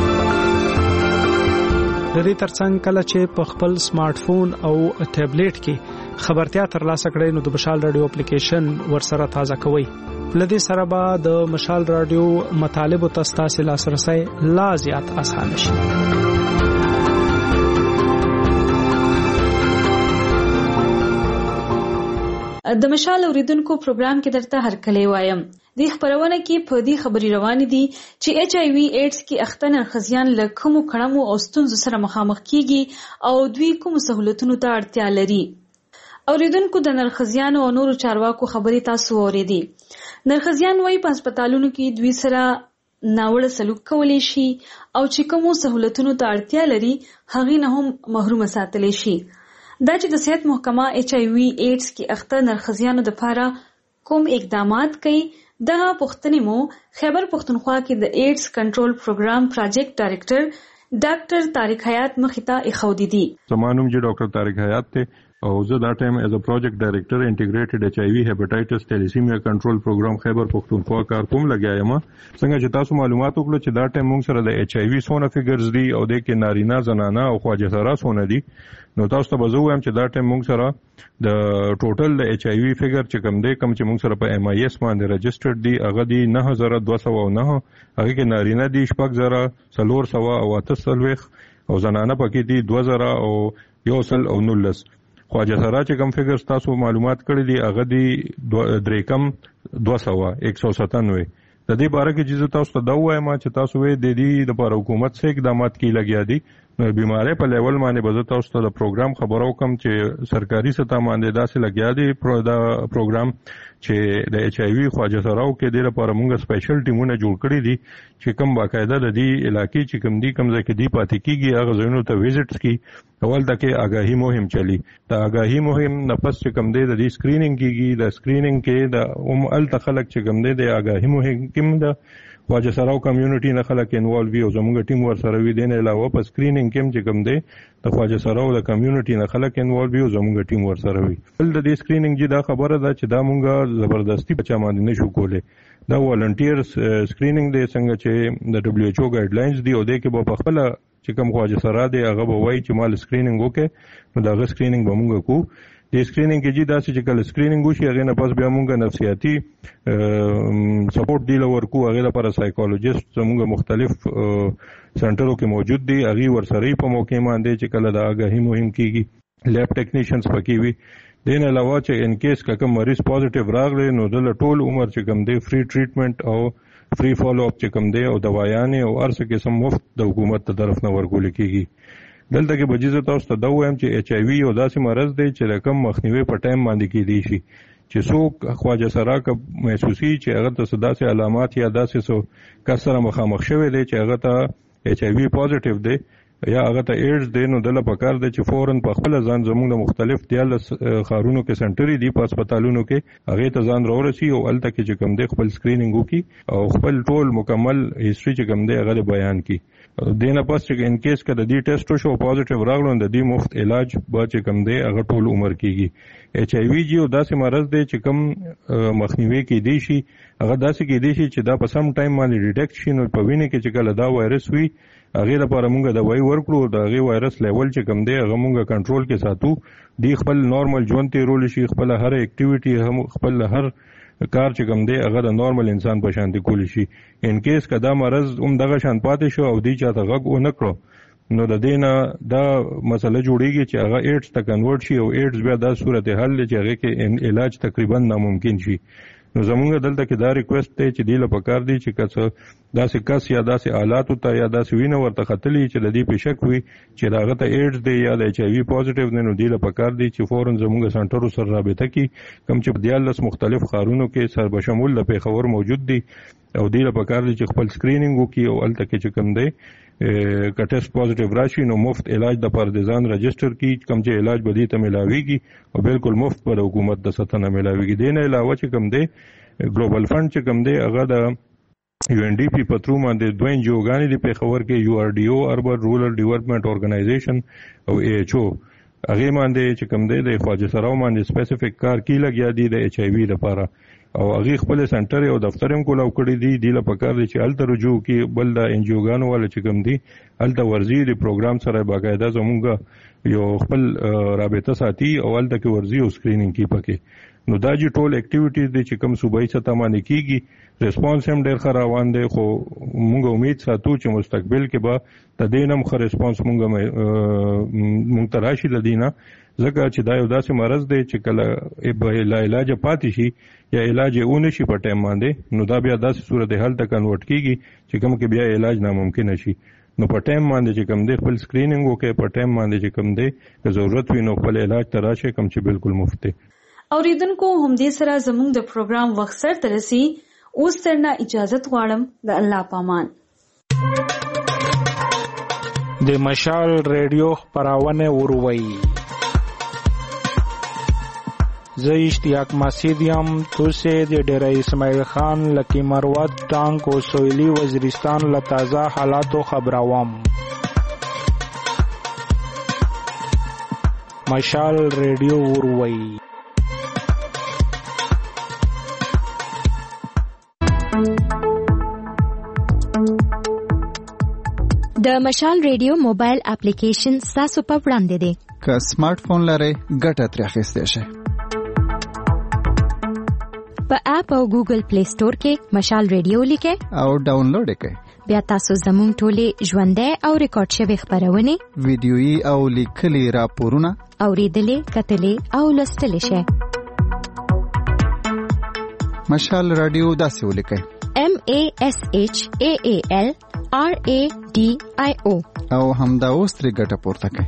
د دې ترڅنګ کله چې په خپل سمارټ فون او ټابلیټ کې خبرتیا ترلاسه کړئ نو د مشال رادیو اپلیکیشن ورسره تازه کوئ. لدې سره به د مشال رادیو مطالبه تاسو لاسرسي لا زیات آسان شي. د مشال اوریدونکو پروګرام کې درته هرکلی وایم. د خبرونه کې په دې خبري روان دي چې HIV ایډز کې اخته نرخزیان له کومو کړمو او ستونزو سره مخامخ کیږي او دوی کوم سہولتونو ته اړتیا لري. اوریدونکو د نرخزیان او نورو چارواکو خبري تاسو اوریدي. نرخزیان وايي په هسپتالونو کې دوی سره ناوړه سلوک کولی شي او چې کومو سہولتونو ته اړتیا لري هغه نه هم محروم ساتل شي. دا چې د صحت محکمه HIV ایډز کې اخته نرخزیانو د لپاره کوم اقدامات کوي دغه پوښتنې مو خیبر پښتونخوا کې د ایډز کنټرول پروګرام پروجیکټ ډایریکټر ډاکټر طارق حیات مخیتا اخودي دي. زمانوم جی ډاکټر طارق حیات ته او زه دا ټایم ایز ا پروجیکټ ډایریکټر انټیګریټډ HIV هیپاټایټس تیلیسیمیا کنټرول پروګرام خیبر پښتونخوا کار کوم لګیایم. څنګه چې تاسو معلومات وکړو چې دا ټایم موږ سره د HIV سونه فګرز دي او د کې نارینه زنانه او خواجه سره سونه دي. نو تاسو ته بزو هم چې دا ټایم موږ سره د ټوټل د HIV فګر چې کم دی کم چې موږ سره په MIS باندې رجسټرډ دي هغه دی 9209 هغه کې نارینه دي 6448 او زنانه پکې دي 2000 او 119. خواجه سره چې کم فګرز تاسو معلومات کړی دي هغه دی دریکم 200 د دې باره کې چې تاسو ته دا وایم چې تاسو وې د دې د پر حکومت څخه اقدامات کې لګیا دي. نو بیماری په لیول باندې به تاسو ته د پروګرام خبرو کوم چې سرکاري سطح باندې داسې لګیا دي دا پروګرام چې د HIV خواجه سراو کې د لپاره موږ سپیشل ټیمونه جوړ کړی دي چې کوم باقاعده د دې علاقې چې کوم دي کوم ځکه دی پاتې کیږي هغه ځایونو ته وزټس کی اول تکي آگاهی مهم چلی. دا آگاهی مهم نفس چې کوم دی د دې سکرینینګ کیږي د سکرینینګ کې د ال تخلق چې کوم دی د آگاهی مهم کوم د خواجه سراو کمیونټي نه خلک انوالو وي او زموږ ټیم ور سره وي دین علاوه په سکرینینګ کې چې کوم دی د خواجه سراو د کمیونټي نه خلک انوالو وي او زموږ ټیم ور سره وي. بل د دې سکرینینګ جی دا خبره ده چې دا مونږه زبردستی په چا باندې نشو کولای. دا والنټیرز سکرینینګ دی څنګه چې د WHO ګایډلاینز دی او د کې په خپل چې کوم خواجه سره دی هغه به وایي چې مال سکرینینګ وکړي نو دا غو سکرینینګ به مونږ کو. د سکرینینګ کې چې داسې چې کله سکرینینګ وشي هغه نه پس بیا مونږ نفسیاتي سپورټ دی لورکو هغه لپاره سایکولوژیست زموږ مختلف سنټرو کې موجود دي هغه ورسره په موقع باندې چې کله دا آگاهی مهم کیږي لیب ټیکنیشنز پکې وي. دین علاوه چې ان کیس کوم مریض پوزټیو راغلی نو د ټول عمر چې کوم دی فری ټریټمنټ او فری فالو اپ چې کوم دی او دوايانې او ارڅ قسم مفت د حکومت طرف نه ورکول کیږي. دلته کې بجیزه تاسو ته دا وایم چې HIV یو داسې مرض دی چې رقم مخنیوي په ټایم باندې کیدی شي چې څوک خواجه سره کا محسوسي چې هغه ته داسې علامات یا داسې سو کسره مخامخ شوی دی چې هغه ته HIV پوزټیو دی یا هغه ته ایډز دی نو دله پکار دی چې فورن په خپل ځان زموږ د مختلف 13 خارونو کې سنټري دي په هسپتالونو کې هغه ته ځان راورسي او الته کې چې کوم دی خپل سکرینینګ وکي او خپل ټول مکمل هیستوري چې کوم دی هغه بیان کړي دینه پس چې ان کیس کده دی ټیسټ شو پوزټیو راغلو د دې مفت علاج به چې کوم دی هغه ټول عمر کېږي ایچ آی وی جی او داسې مرض دی چې کوم مخنیوي کې دی شي هغه داسې کې دی شي چې دا په سم ټایم باندې ډیټیکټ شي نو په وینه کې چې کله دا وایرس وي هغه لپاره موږ د وای ورکړو د هغه وایرس لیول چې کم دی هغه موږ کنټرول کې ساتو دی خپل نارمل ژوند تیرول شي خپل هر اکټیویټي هم خپل هر کار چې کم دی هغه د نارمل انسان په شان دی کول شي ان کیس کدا مرض دغه شان پاتې شو او دی چاته غږ ونه کړو نو د دینه دا مسله جوړیږي چې هغه ایډز ته کنورټ شي او ایډز بیا د صورتحال چې هغه کې علاج تقریبا ناممکن شي نو زمونږ دلته کې دا ریکوست دی چې دی له پکار دی چې کڅ داسې کس یا داسې آلات ته یا داسې وینه ورته خطلی چې د دې په شک وي چې داغه ته ایډز دی یا د ایچ آی وی پوزټیو دی نو دی له پکار دی چې فورن زمونږ سنټرو سره رابطه کی کم چې 14 مختلف خارونو کې سر بشمول د پیښور موجود دي او دی له پکار دی چې خپل سکرینینګ وکي او الته کې چې کم دی که ټیسټ پوزټیو راشي نو مفت علاج د پردیزان رجسٹر کی کم چې علاج بدی ته ملاويږي او بالکل مفت پر حکومت د ساتنه ملاويږي دینه علاوه چې کم دی ګلوبل فند چې کم دی هغه د یو ان ډی پی پترو باندې دوه انجیوګانې دی په خبر کې یو ار ډی او اربن رورل ډیولپمنٹ ارګنایزیشن او ای ایچ او هغه باندې چې کم دی د خواجه سراو باندې سپیسیفیک کار کی لګیا دی د ایچ آی وی لپاره او هغه خپل سنټر او دفتر هم کولاو کړی دی له پکار دی چې الته رجوع کی بل د انجیوګانو ول چې کم دی الته ورزي دی پروګرام سره باقاعده زموږ یو خپل رابطه ساتي او الته کې ورزي او سکرینینګ کی پکې نو دا جی ټول اکټیویټیز دي چې کوم صوبایي سطح باندې کیږي ریسپانس هم ډېر ښه روان دی خو موږ امید ساتو چې مستقبل کې به تدین هم ښه ریسپانس موږ ته راشي لدینه ځکه چې دا یو داسې مرض دی چې کله لا علاج پاتې شي یا علاج یې ونه شي په ټایم باندې نو دا بیا داسې صورتحال ته کنورټ کیږي چې کوم کې بیا علاج ناممکن شي نو په ټایم باندې چې کوم دی خپل سکرینینګ وکړي په ټایم باندې چې کوم دی که ضرورت وي نو خپل علاج ته راشي کوم چې بالکل مفت دی اوریدونکو همدې سره زموږ د پروګرام وخت سره ترسي اوس ترنه اجازه غواړم د الله پامان د مشال ریډیو خبرونه وروي زه اشتیاق مسیدیم توسه د ډیره اسماعیل خان لکی مروت ټانک او سویلی وزیرستان له تازه حالاتو خبروم مشال ریډیو وروي د مشال ریډیو موبایل اپلیکیشن تاسو په وړاندې دی که سمارټ فون لرئ ګټه ترې اخیستی شئ په اپ او ګوګل پلی سٹور کې مشال ریډیو لیکئ او ډاونلوډ کړئ بیا تاسو زموږ ټولې ژوندۍ او ریکارډ شوی خبرونه ویډیويي او لیکلي راپورونه اوریدلې کتلې او لوستلې شئ مشال ریډیو داسې ولیکئ MASHAALRADIO او همدا اوس ترې ګټه پورته کړئ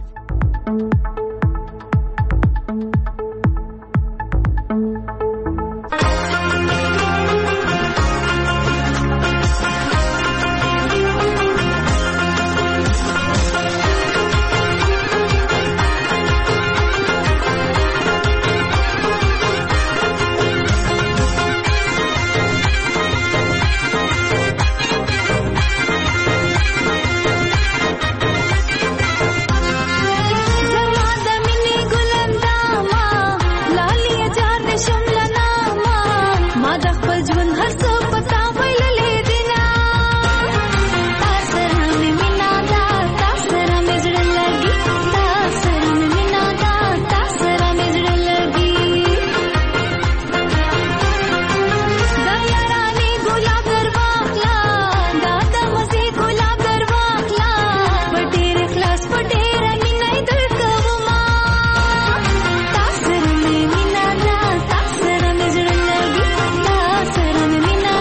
Mina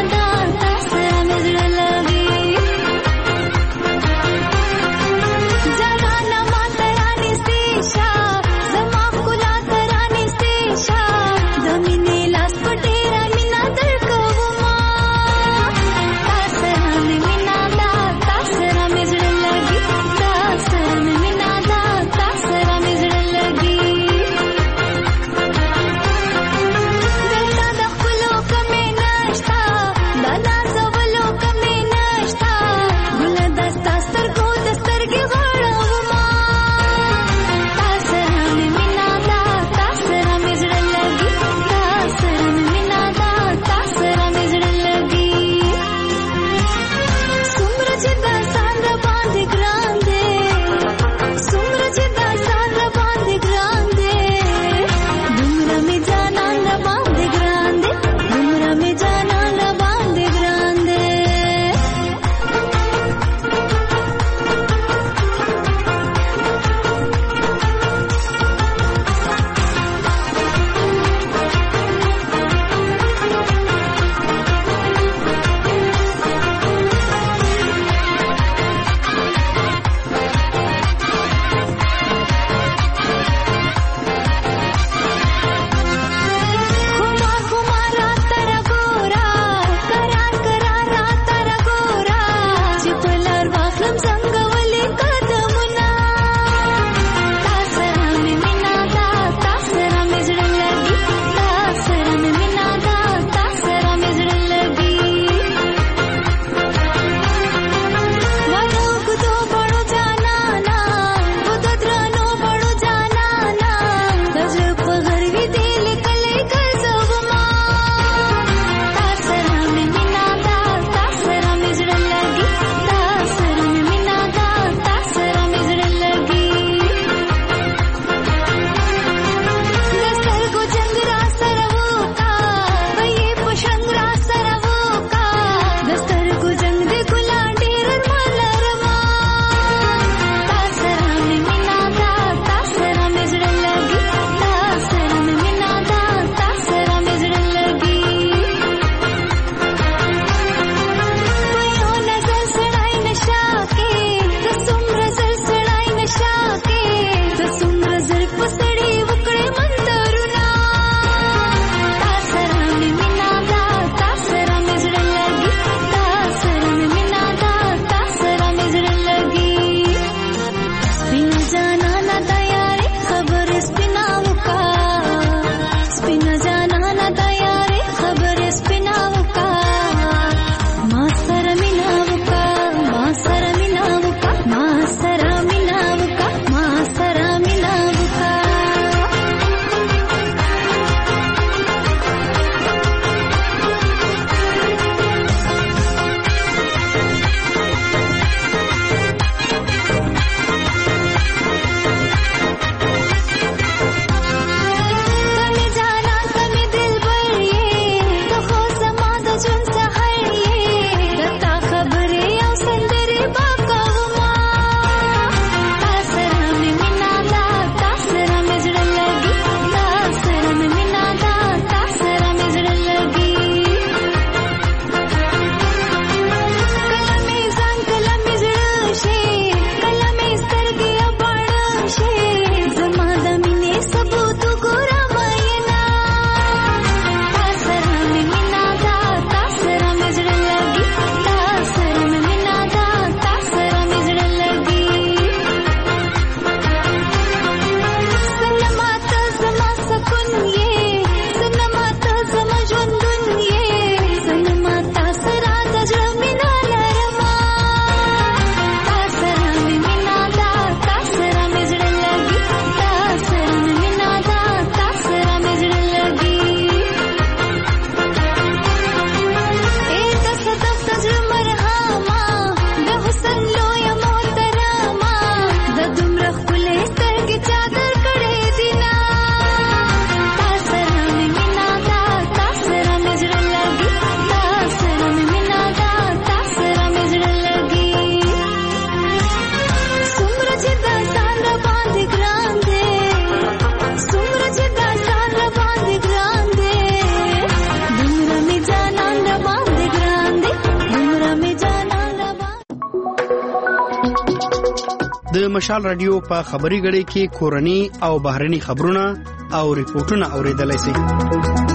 د مشال رادیو په خبري غړي کې کورني او بهرني خبرونه او ریپورتونه اوریدلای شئ.